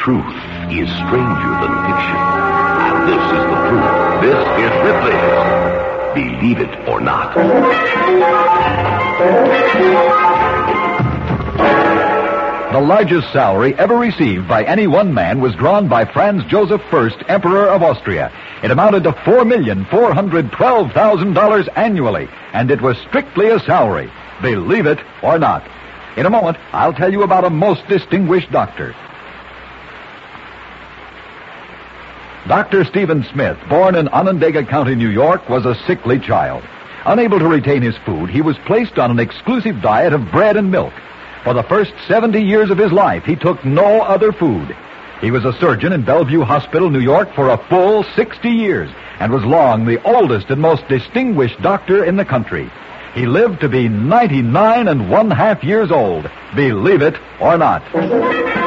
Truth is stranger than fiction. And this is the proof. This is Ripley's Believe It or Not. The largest salary ever received by any one man was drawn by Franz Joseph I, Emperor of Austria. It amounted to $4,412,000 annually, and it was strictly a salary. Believe it or not. In a moment, I'll tell you about a most distinguished doctor. Dr. Stephen Smith, born in Onondaga County, New York, was a sickly child. Unable to retain his food, he was placed on an exclusive diet of bread and milk. For the first 70 years of his life, he took no other food. He was a surgeon in Bellevue Hospital, New York, for a full 60 years, and was long the oldest and most distinguished doctor in the country. He lived to be 99 1/2 years old. Believe it or not.